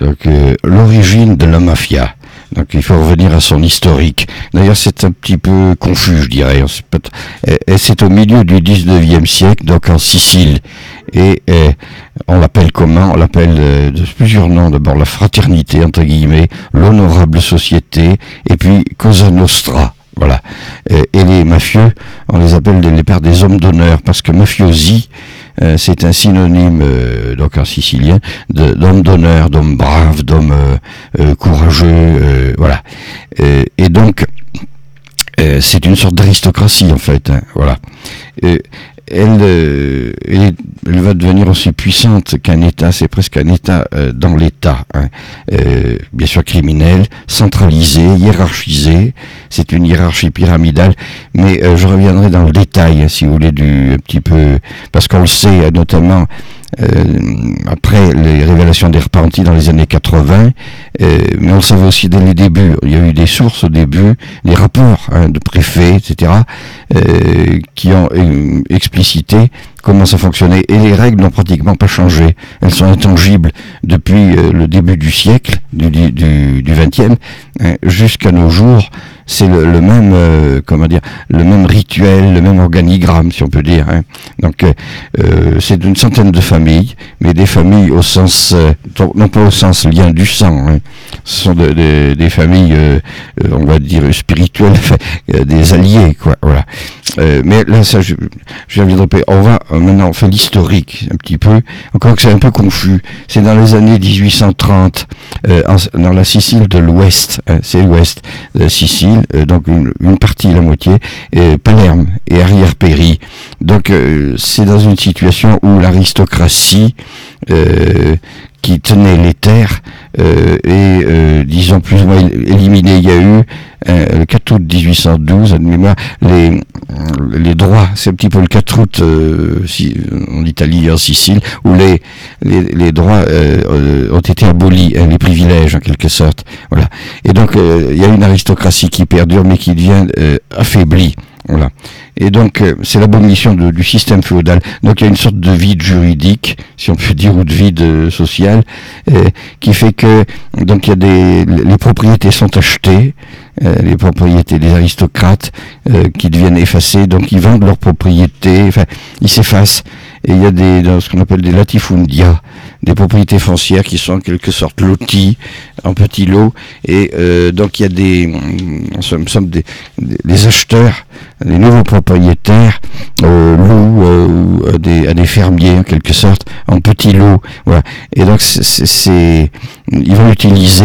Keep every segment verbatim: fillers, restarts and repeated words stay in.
Donc, euh, l'origine de la mafia. Donc il faut revenir à son historique. D'ailleurs c'est un petit peu confus, je dirais. Et c'est au milieu du dix-neuvième siècle, donc en Sicile. Et, et on l'appelle comment? On l'appelle euh, de plusieurs noms. D'abord la fraternité, entre guillemets, l'honorable société, et puis Cosa Nostra. Voilà. Et, et les mafieux, on les appelle les pères des hommes d'honneur, parce que mafiosi, Euh, c'est un synonyme, euh, donc en sicilien, de, d'homme d'honneur, d'homme brave, d'homme euh, euh, courageux, euh, voilà. Euh, et donc, euh, c'est une sorte d'aristocratie en fait, hein, voilà. Euh, elle, euh, elle, elle va devenir aussi puissante qu'un État, c'est presque un État euh, dans l'État, hein. euh, bien sûr criminel, centralisé, hiérarchisé, c'est une hiérarchie pyramidale, mais euh, je reviendrai dans le détail, hein, si vous voulez, du un petit peu, parce qu'on le sait, notamment euh, après les révélations des repentis dans les années quatre-vingts, euh, mais on le savait aussi dès les débuts, il y a eu des sources au début, des rapports hein, de préfets, et cetera, euh, qui ont euh, explicité comment ça fonctionnait, et les règles n'ont pratiquement pas changé. Elles sont intangibles depuis euh, le début du siècle, du, du, du vingtième, hein, jusqu'à nos jours. C'est le, le même, euh, comment dire, le même rituel, le même organigramme, si on peut dire, hein. Donc, euh, euh, c'est une centaine de familles, mais des familles au sens, euh, non pas au sens lien du sang, hein. Ce sont de, de, des familles, euh, on va dire spirituelles, euh, des alliés, quoi. Voilà. Euh, mais là, ça, je, je viens de répéter. On va euh, maintenant, on fait l'historique un petit peu. Encore que c'est un peu confus. C'est dans les années dix-huit cent trente, euh, en, dans la Sicile de l'Ouest, hein, c'est l'Ouest de Sicile, euh, donc une, une partie, la moitié, euh, Palerme et arrière-Péri. Donc euh, c'est dans une situation où l'aristocratie euh, qui tenait les terres euh, et euh, disons plus ou moins éliminé. Il y a eu euh, le quatre août dix-huit cent douze, de mémoire, les les droits, c'est un petit peu le quatre août euh, si, en Italie et en Sicile, où les les, les droits euh, ont été abolis, hein, les privilèges en quelque sorte. Voilà. Et donc euh, il y a une aristocratie qui perdure mais qui devient euh, affaiblie. Voilà. Et donc, euh, c'est l'abolition de, du système féodal. Donc, il y a une sorte de vide juridique, si on peut dire, ou de vide euh, social, euh, qui fait que, donc, il y a des, les propriétés sont achetées, euh, les propriétés des aristocrates, euh, qui deviennent effacées, donc ils vendent leurs propriétés, enfin, ils s'effacent. Et il y a des, dans ce qu'on appelle des latifundia, des propriétés foncières qui sont en quelque sorte loties en petits lots. Et euh, donc il y a des, en somme, somme des, des, des acheteurs, des nouveaux propriétaires, euh, louent euh, à, des, à des fermiers en quelque sorte en petits lots. Voilà. Et donc c'est, c'est, c'est ils vont utiliser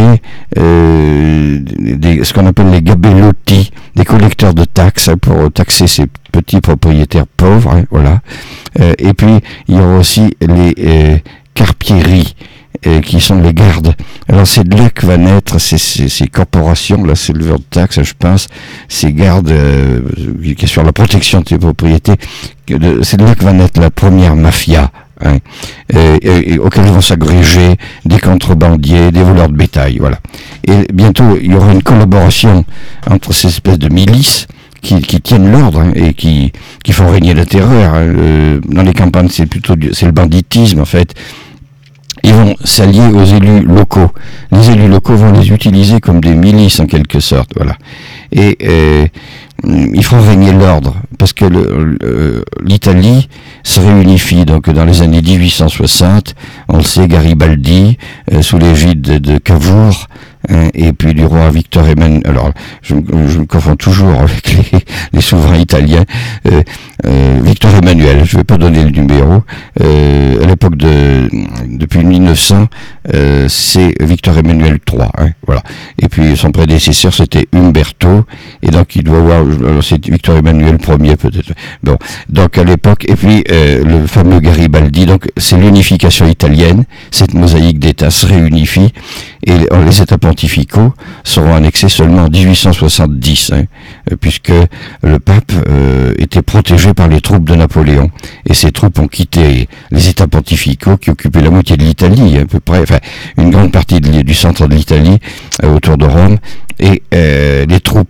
euh, des, ce qu'on appelle les gabellotti, des collecteurs de taxes pour taxer ces petits propriétaires pauvres. Hein, voilà. Euh, et puis il y aura aussi les euh, carpieri, euh, qui sont les gardes. Alors c'est de là que va naître ces, ces, ces corporations, là c'est le leveur de taxes, je pense, ces gardes euh, qui assurent la protection de ces propriétés. C'est de là que va naître la première mafia. Hein, et, et, et auxquels vont s'agréger des contrebandiers, des voleurs de bétail, voilà. Et bientôt il y aura une collaboration entre ces espèces de milices qui, qui tiennent l'ordre, hein, et qui, qui font régner la terreur. Hein. Euh, dans les campagnes, c'est plutôt du, c'est le banditisme en fait. Ils vont s'allier aux élus locaux. Les élus locaux vont les utiliser comme des milices en quelque sorte, voilà. Et euh, ils feront régner l'ordre parce que le, le, l'Italie se réunifie donc dans les années dix-huit cent soixante. On le sait, Garibaldi euh, sous l'égide de, de Cavour. Hein, et puis du roi Victor Emmanuel. Alors, je, je me confonds toujours avec les, les souverains italiens. Euh, euh, Victor Emmanuel, je ne vais pas donner le numéro. Euh, à l'époque de, depuis mille neuf cents, euh, c'est Victor Emmanuel trois. Hein, voilà. Et puis son prédécesseur, c'était Umberto. Et donc il doit avoir, alors c'est Victor Emmanuel premier peut-être. Bon, donc à l'époque, et puis euh, le fameux Garibaldi. Donc c'est l'unification italienne. Cette mosaïque d'États se réunifie et les États pontificaux seront annexés seulement en dix-huit cent soixante-dix, hein, puisque le pape euh, était protégé par les troupes de Napoléon. Et ces troupes ont quitté les États pontificaux qui occupaient la moitié de l'Italie, à peu près, enfin une grande partie de, du centre de l'Italie, euh, autour de Rome, et euh, les troupes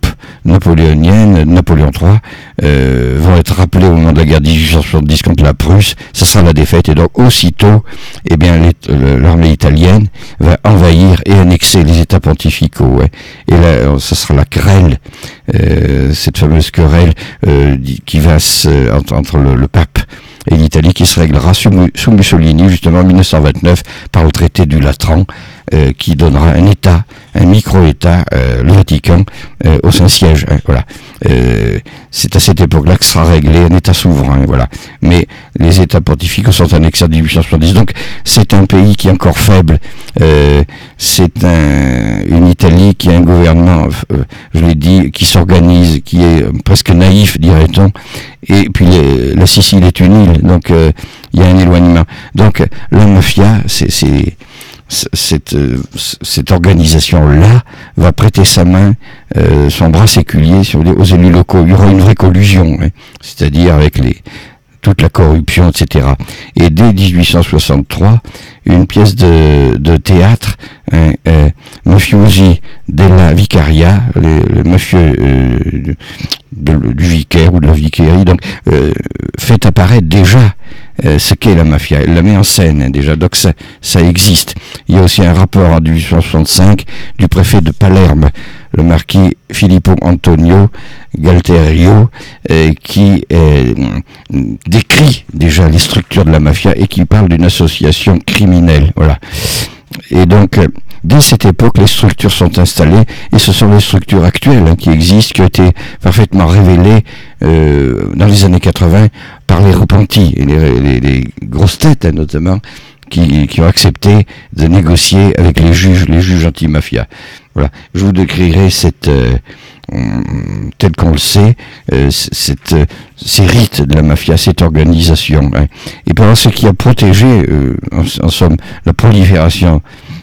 napoléonienne, Napoléon trois, euh, vont être rappelés au moment de la guerre de dix-huit cent soixante-dix contre la Prusse. Ça sera la défaite, et donc aussitôt, eh bien, les, l'armée italienne va envahir et annexer les États pontificaux. Ouais. Et là, ça sera la querelle, euh, cette fameuse querelle euh, qui va se, entre, entre le, le pape et l'Italie, qui se réglera sous, sous Mussolini, justement en mille neuf cent vingt-neuf, par le traité du Latran, euh, qui donnera un État, un micro-État, euh, le Vatican, euh, au Saint-Siège. Hein, voilà. Euh, c'est à cette époque-là que sera réglé un État souverain. Voilà. Mais les États pontificaux sont annexés en dix-huit cent soixante-dix. Donc c'est un pays qui est encore faible. Euh, c'est un, une Italie qui a un gouvernement, euh, je l'ai dit, qui s'organise, qui est presque naïf, dirait-on. Et puis les, la Sicile est une île, donc euh, il y a un éloignement. Donc la mafia, c'est, c'est cette, cette organisation-là va prêter sa main, euh, son bras séculier sur les, aux élus locaux. Il y aura une vraie collusion, hein, c'est-à-dire avec les toute la corruption, et cetera. Et dès dix-huit cent soixante-trois, une pièce de, de théâtre, hein, euh, Mafiosi della Vicaria, le, le mafieux euh, de, de, du vicaire ou de la vicairie, donc euh, fait apparaître déjà euh, ce qu'est la mafia. Elle la met en scène, hein, déjà, donc ça, ça existe. Il y a aussi un rapport en dix-huit cent soixante-cinq du préfet de Palerme, le marquis Filippo Antonio Galterio, euh, qui euh, décrit déjà les structures de la mafia et qui parle d'une association criminelle. Voilà. Et donc, euh, dès cette époque, les structures sont installées, et ce sont les structures actuelles hein, qui existent, qui ont été parfaitement révélées euh, dans les années quatre-vingts par les repentis et les, les, les grosses têtes, hein, notamment, qui, qui ont accepté de négocier avec les juges, les juges anti-mafia. Voilà. Je vous décrirai cette, euh, tel qu'on le sait, euh, cette, euh, ces rites de la mafia, cette organisation. Hein. Et pendant ce qui a protégé, euh, en, en somme, la prolifération,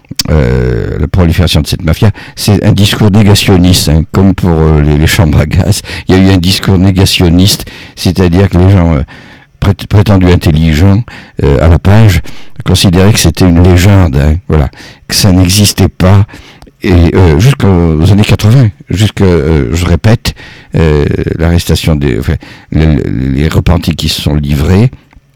euh, la prolifération de cette mafia, c'est un discours négationniste, hein, comme pour euh, les, les chambres à gaz. Il y a eu un discours négationniste, c'est-à-dire que les gens euh, prétendus intelligents euh, à la page considéraient que c'était une légende, hein, voilà, que ça n'existait pas. Et euh, jusqu'aux années quatre-vingts, jusqu'à, euh, je répète, euh, l'arrestation des, enfin, les, les repentis qui se sont livrés,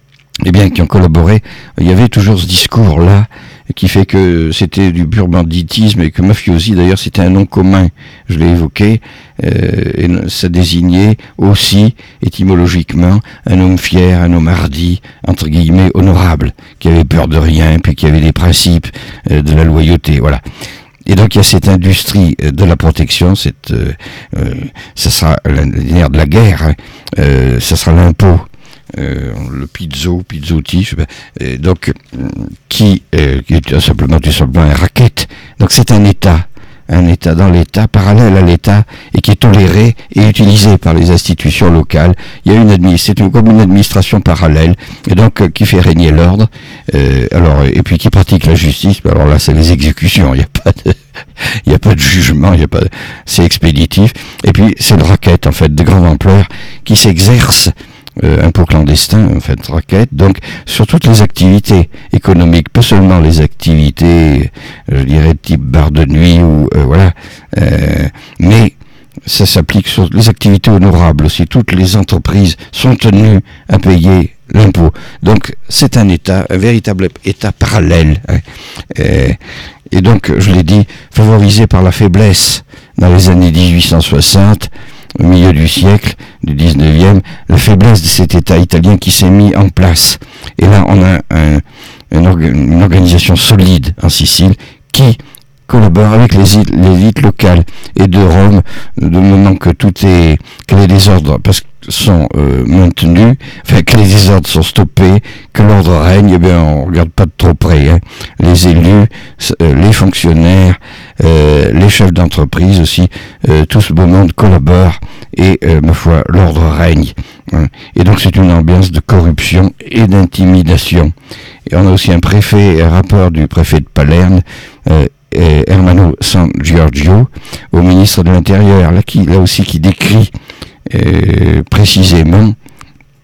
et bien qui ont collaboré, il y avait toujours ce discours-là qui fait que c'était du pur banditisme et que mafiosi, d'ailleurs, c'était un nom commun, je l'ai évoqué, euh, et ça désignait aussi, étymologiquement, un homme fier, un homme hardi, entre guillemets, honorable, qui avait peur de rien, puis qui avait des principes euh, de la loyauté, voilà. Et donc il y a cette industrie de la protection, cette, euh, euh, ça sera l'ère de la guerre, hein, euh, ça sera l'impôt, euh, le pizzo, pizzotti, je sais pas, euh, donc qui, euh, qui est simplement tout simplement un racket. Donc c'est un État, un État dans l'État, parallèle à l'État, et qui est toléré et utilisé par les institutions locales. Il y a une administration, comme une administration parallèle, et donc euh, qui fait régner l'ordre, euh, alors et puis qui pratique la justice. Alors là, c'est les exécutions. Il n'y a pas de, il n'y a pas de jugement, il y a pas, de, c'est expéditif. Et puis c'est le racket en fait de grande ampleur qui s'exerce. Euh, impôt clandestin, en fait, racket, donc sur toutes les activités économiques, pas seulement les activités, je dirais, type bar de nuit, ou euh, voilà, euh, mais ça s'applique sur les activités honorables aussi. Toutes les entreprises sont tenues à payer l'impôt. Donc c'est un État, un véritable État parallèle. Hein. Euh, et donc, je l'ai dit, favorisé par la faiblesse dans les années dix-huit cent soixante, au milieu du siècle, du dix-neuvième, la faiblesse de cet État italien qui s'est mis en place. Et là, on a un, une, orga, une organisation solide en Sicile qui collabore avec les élites locales et de Rome, de moment que tout est, que les désordres parce que sont euh, maintenus, enfin que les désordres sont stoppés, que l'ordre règne, eh bien on regarde pas de trop près. Hein. Les élus, euh, les fonctionnaires, euh, les chefs d'entreprise aussi, euh, tout ce beau monde collabore et euh, ma foi l'ordre règne. Hein. Et donc c'est une ambiance de corruption et d'intimidation. Et on a aussi un préfet, un rapport du préfet de Palerme, euh, Hermano San Giorgio, au ministre de l'Intérieur, là, qui, là aussi qui décrit euh, précisément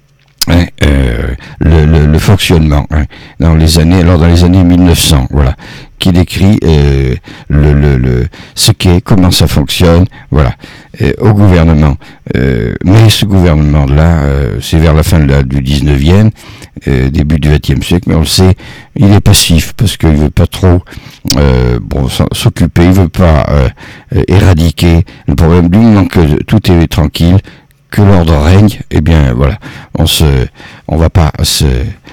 Hein, euh, le, le, le fonctionnement hein, dans les années, alors dans les années mille neuf cents, voilà, qui décrit euh, le, le, le, ce qu'est, comment ça fonctionne, voilà, euh, au gouvernement. Euh, mais ce gouvernement-là, euh, c'est vers la fin de la, du dix-neuvième, euh, début du vingtième siècle, mais on le sait, il est passif parce qu'il veut pas trop euh, bon, s'occuper, il veut pas euh, éradiquer le problème du moment que tout est tranquille, que l'ordre règne, eh bien voilà, on se, on va pas se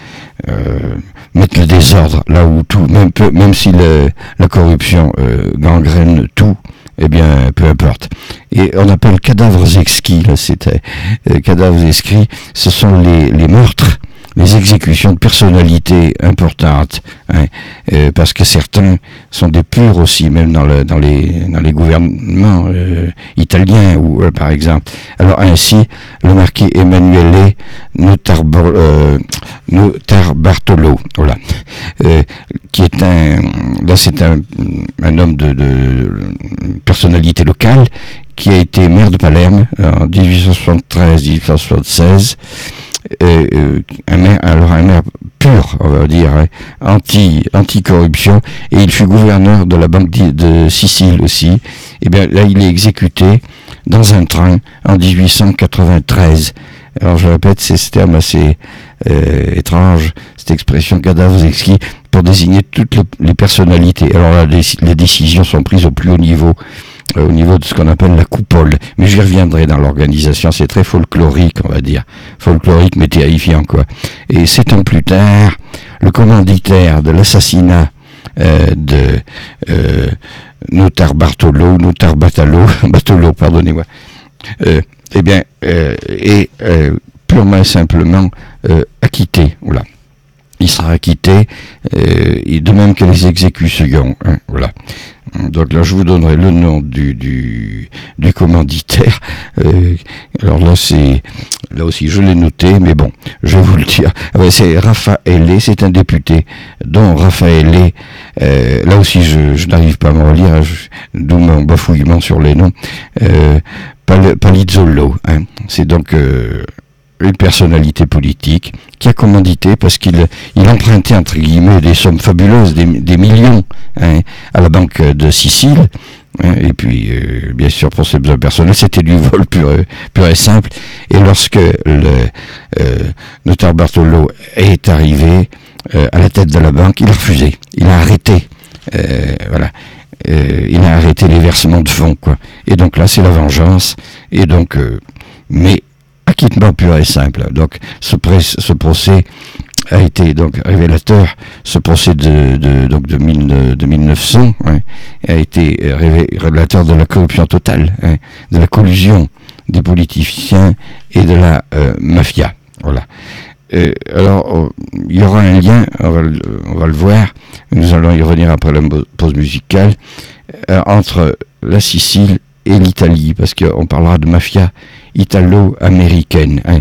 euh, mettre le désordre là où tout, même peu, même si le, la corruption euh, gangrène tout, eh bien peu importe. Et on appelle cadavres exquis, là c'était euh, cadavres exquis, ce sont les, les meurtres, les exécutions de personnalités importantes, hein, euh, parce que certains sont des purs aussi, même dans, le, dans, les, dans les gouvernements euh, italiens, ou euh, par exemple. Alors ainsi, le marquis Emanuele Notarbo, euh, Notarbartolo, voilà, euh, qui est un, là c'est un, un homme de, de personnalité locale, qui a été maire de Palerme en dix-huit cent soixante-treize dix-huit cent soixante-seize. Euh, euh, un maire, alors un maire pur, on va dire, hein, anti, anti-corruption, et il fut gouverneur de la Banque de Sicile aussi. Et bien là, il est exécuté dans un train en dix-huit cent quatre-vingt-treize. Alors je répète, c'est ce terme assez euh, étrange, cette expression cadavres exquis, pour désigner toutes les, les personnalités. Alors là, les, les décisions sont prises au plus haut niveau, euh, au niveau de ce qu'on appelle la coupole. Mais j'y reviendrai dans l'organisation, c'est très folklorique, on va dire. Folklorique, mais terrifiant, quoi. Et sept ans plus tard, le commanditaire de l'assassinat euh, de euh, Notar Bartolo, Notar Batalo, Batolo, pardonnez-moi, euh, eh bien, euh, est euh, purement et simplement euh, acquitté, voilà. Il sera acquitté, euh, et de même que les exécutions, hein, voilà. Donc là, je vous donnerai le nom du du, du commanditaire. Euh, alors là, c'est là aussi, je l'ai noté, mais bon, je vais vous le dire. Ah ouais, c'est Raffaele, c'est un député, dont Raffaele. Euh, là aussi, je, je n'arrive pas à me relire, je, d'où mon bafouillement sur les noms. Euh, Pal, Palizzolo, hein. C'est donc euh, une personnalité politique qui a commandité parce qu'il il empruntait entre guillemets des sommes fabuleuses, des, des millions hein, à la Banque de Sicile, hein, et puis euh, bien sûr pour ses besoins personnels, c'était du vol pur, pur et simple. Et lorsque le euh, Notar Bartolo est arrivé euh, à la tête de la banque, il a refusé, il a arrêté, euh, voilà. Euh, il a arrêté les versements de fonds, quoi. Et donc là, c'est la vengeance. Et donc, euh, mais acquittement pur et simple. Donc, ce, pré- ce procès a été donc révélateur. Ce procès de de donc de, mille, de mille neuf cents hein, a été révélateur de la corruption totale, hein, de la collusion des politiciens et de la euh, mafia. Voilà. Euh, alors, il y aura un lien, on va, le, on va le voir, nous allons y revenir après la pause musicale, euh, entre la Sicile et l'Italie, parce qu'on parlera de mafia italo-américaine. Hein.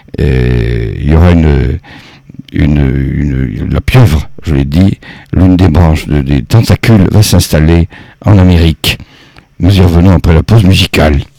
Euh, il y aura une, une, une, la pieuvre, je l'ai dit, l'une des branches de, des tentacules va s'installer en Amérique. Nous y revenons après la pause musicale.